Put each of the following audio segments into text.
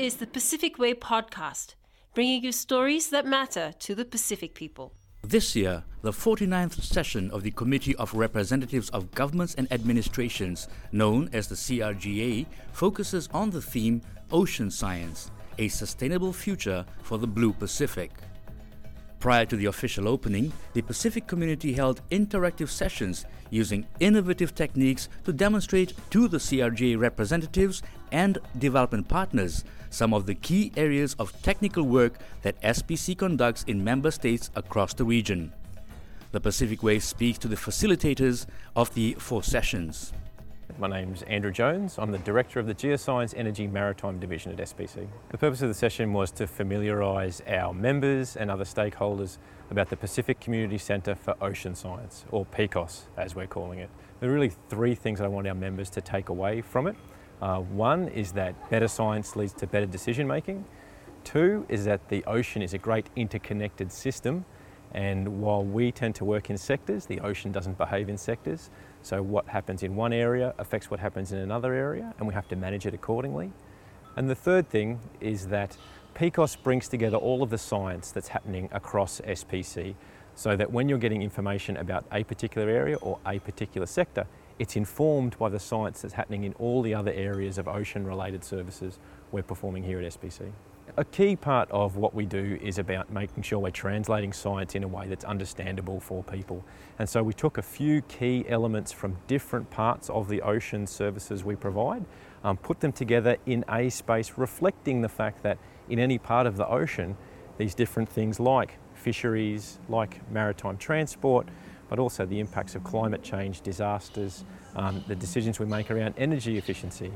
is the Pacific Way podcast, bringing you stories that matter to the Pacific people. This year, the 49th session of the Committee of Representatives of Governments and Administrations, known as the CRGA, focuses on the theme Ocean Science, a Sustainable Future for the Blue Pacific. Prior to the official opening, the Pacific community held interactive sessions using innovative techniques to demonstrate to the CRGA representatives and development partners some of the key areas of technical work that SPC conducts in member states across the region. The Pacific Way speaks to the facilitators of the 4 sessions. My name's Andrew Jones. I'm the Director of the Geoscience Energy Maritime Division at SPC. The purpose of the session was to familiarise our members and other stakeholders about the Pacific Community Centre for Ocean Science, or PCOS as we're calling it. There are really 3 things I want our members to take away from it. One is that better science leads to better decision making. 2 is that the ocean is a great interconnected system, and while we tend to work in sectors, the ocean doesn't behave in sectors. So what happens in one area affects what happens in another area, and we have to manage it accordingly. And the 3rd thing is that PCOS brings together all of the science that's happening across SPC, so that when you're getting information about a particular area or a particular sector, it's informed by the science that's happening in all the other areas of ocean-related services we're performing here at SPC. A key part of what we do is about making sure we're translating science in a way that's understandable for people. And so we took a few key elements from different parts of the ocean services we provide, put them together in a space reflecting the fact that in any part of the ocean, these different things like fisheries, like maritime transport, but also the impacts of climate change, disasters, the decisions we make around energy efficiency,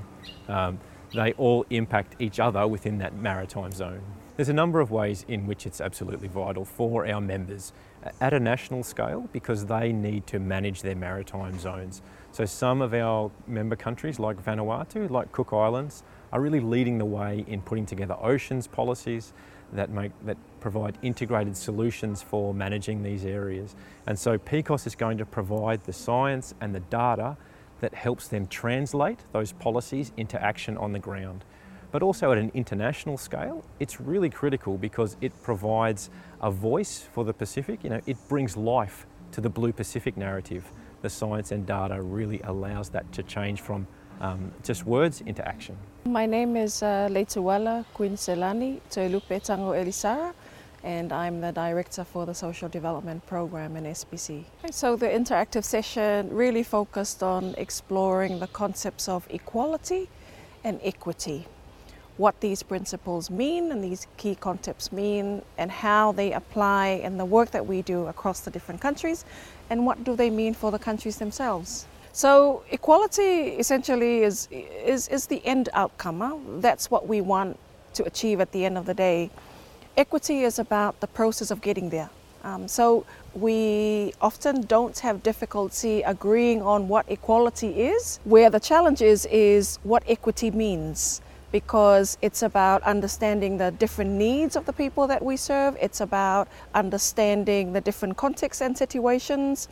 they all impact each other within that maritime zone. There's a number of ways in which it's absolutely vital for our members at a national scale because they need to manage their maritime zones. So some of our member countries like Vanuatu, like Cook Islands, are really leading the way in putting together oceans policies that provide integrated solutions for managing these areas. And so PCOS is going to provide the science and the data that helps them translate those policies into action on the ground. But also at an international scale, it's really critical because it provides a voice for the Pacific. It brings life to the Blue Pacific narrative. The science and data really allows that to change from just words into action. My name is Leituwala Queen Selani Toilupe Tango Elisara, and I'm the Director for the Social Development Program in SPC. So the interactive session really focused on exploring the concepts of equality and equity, what these principles mean and these key concepts mean and how they apply in the work that we do across the different countries and what do they mean for the countries themselves. So equality essentially is the end outcome. That's what we want to achieve at the end of the day. Equity is about the process of getting there. So we often don't have difficulty agreeing on what equality is. Where the challenge is what equity means, because it's about understanding the different needs of the people that we serve. It's about understanding the different contexts and situations,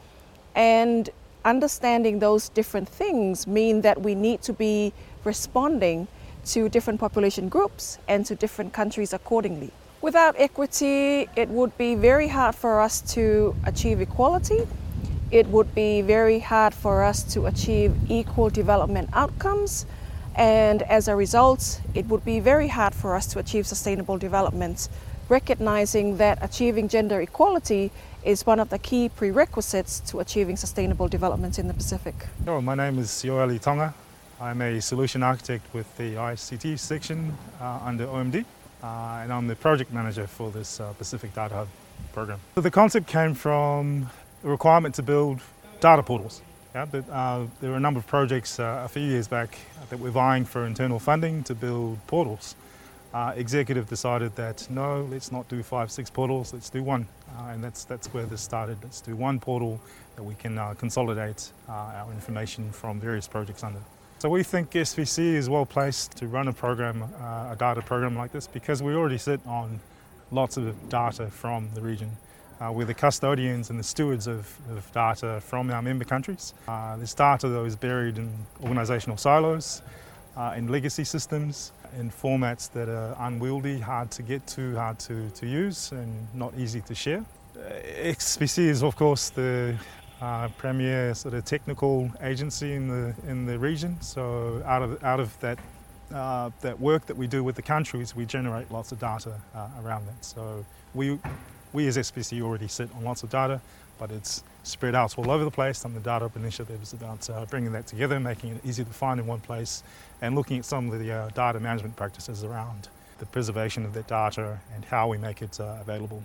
and understanding those different things mean that we need to be responding to different population groups and to different countries accordingly. Without equity, it would be very hard for us to achieve equality. It would be very hard for us to achieve equal development outcomes. And as a result, it would be very hard for us to achieve sustainable development, recognizing that achieving gender equality is one of the key prerequisites to achieving sustainable development in the Pacific. Hello, my name is Yoeli Tonga. I'm a solution architect with the ICT section under OMD, and I'm the project manager for this Pacific Data Hub program. So the concept came from the requirement to build data portals. There were a number of projects a few years back that were vying for internal funding to build portals. Executive decided that no, let's not do 5, 6 portals, let's do one. And that's where this started. Let's do one portal that we can consolidate our information from various projects under. So we think SPC is well placed to run a program, a data program like this, because we already sit on lots of data from the region. We're the custodians and the stewards of data from our member countries. This data though is buried in organisational silos. in legacy systems, in formats that are unwieldy, hard to get to, hard to use, and not easy to share. SPC is, of course, the premier sort of technical agency in the region. So out of that work that we do with the countries, we generate lots of data around that. So we as SPC already sit on lots of data, but it's spread out all over the place. And the Data Up Initiative is about bringing that together, making it easy to find in one place, and looking at some of the data management practices around the preservation of that data and how we make it available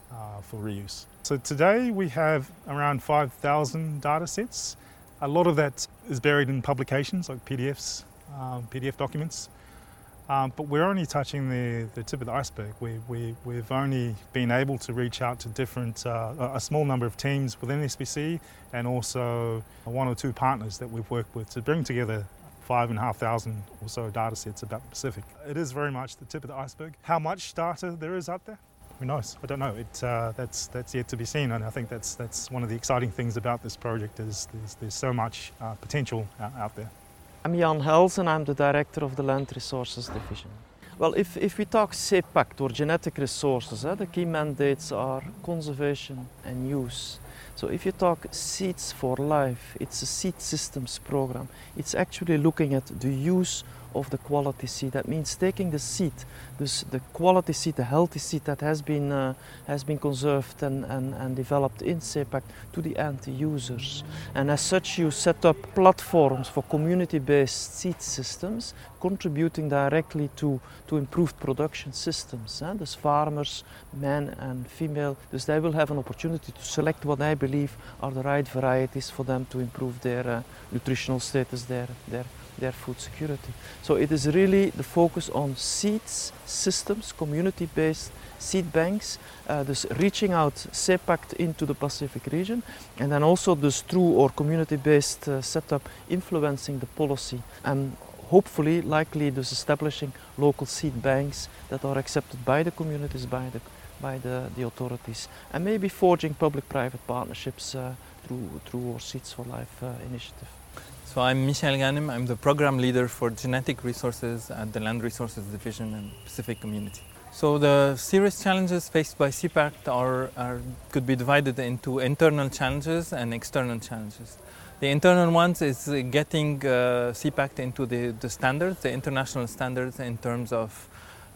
for reuse. So today we have around 5,000 data sets. A lot of that is buried in publications like PDFs, PDF documents. But we're only touching the tip of the iceberg. We've only been able to reach out to a small number of teams within SPC, and also one or two partners that we've worked with to bring together 5,500 or so data sets about the Pacific. It is very much the tip of the iceberg. How much data there is out there? Who knows? I don't know. That's yet to be seen, and I think that's one of the exciting things about this project is there's so much potential out there. I'm Jan Hels and I'm the Director of the Land Resources Division. Well, if we talk CEPACT or genetic resources, the key mandates are conservation and use. So if you talk Seeds for Life, it's a seed systems program. It's actually looking at the use of the quality seed. That means taking the seed, the quality seed, the healthy seed that has been conserved and developed in CEPACT to the end users. And as such, you set up platforms for community-based seed systems, contributing directly to improved production systems. Thus farmers, men and female, thus they will have an opportunity to select what I believe are the right varieties for them to improve their nutritional status, their food security. So it is really the focus on seeds, systems, community-based seed banks, thus reaching out CEPACT into the Pacific region, and then also this through our community-based setup influencing the policy, and hopefully, likely, thus establishing local seed banks that are accepted by the communities, by the authorities, and maybe forging public-private partnerships through our Seeds for Life initiative. So I'm Michel Ganem. I'm the program leader for genetic resources at the Land Resources Division and Pacific Community. So the serious challenges faced by CEPACT could be divided into internal challenges and external challenges. The internal ones is getting CEPACT into the standards, the international standards in terms of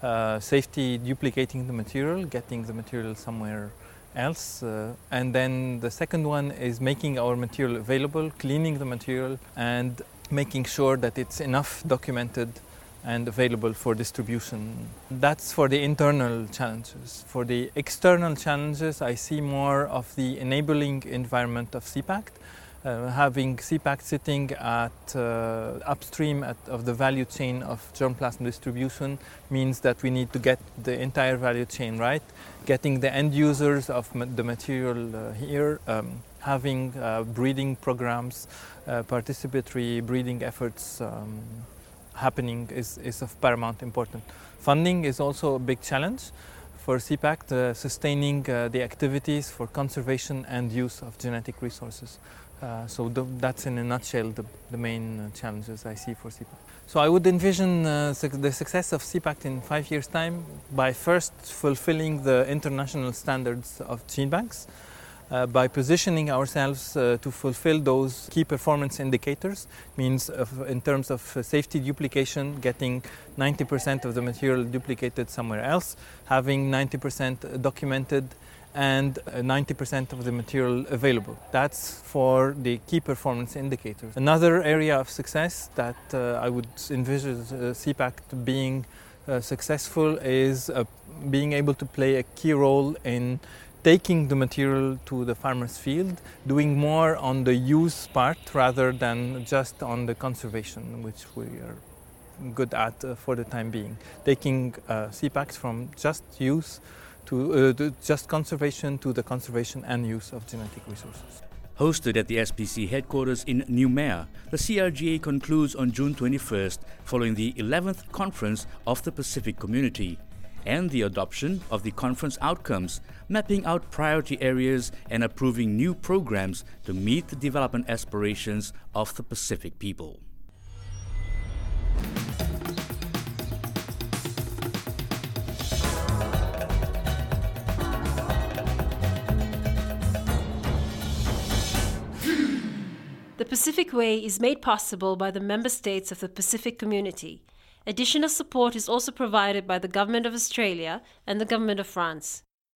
safety, duplicating the material, getting the material somewhere else. And then the second one is making our material available, cleaning the material and making sure that it's enough documented and available for distribution. That's for the internal challenges. For the external challenges, I see more of the enabling environment of CEPACT. Having CEPACT sitting at upstream of the value chain of germplasm distribution means that we need to get the entire value chain right, getting the end users of the material here, having breeding programs, participatory breeding efforts happening is of paramount importance. Funding is also a big challenge for CEPACT, sustaining the activities for conservation and use of genetic resources. So that's in a nutshell the main challenges I see for CEPACT. So I would envision the success of CEPACT in 5 years' time by first fulfilling the international standards of gene banks, by positioning ourselves to fulfill those key performance indicators, means in terms of safety duplication, getting 90% of the material duplicated somewhere else, having 90% documented, and 90% of the material available. That's for the key performance indicators. Another area of success that I would envision CEPACT being successful is being able to play a key role in taking the material to the farmer's field, doing more on the use part rather than just on the conservation, which we are good at for the time being. Taking CEPACT from just use to just conservation to the conservation and use of genetic resources. Hosted at the SPC headquarters in Noumea, the CRGA concludes on June 21st following the 11th Conference of the Pacific Community and the adoption of the conference outcomes, mapping out priority areas and approving new programs to meet the development aspirations of the Pacific people. Pacific Way is made possible by the member states of the Pacific Community. Additional support is also provided by the Government of Australia and the Government of France.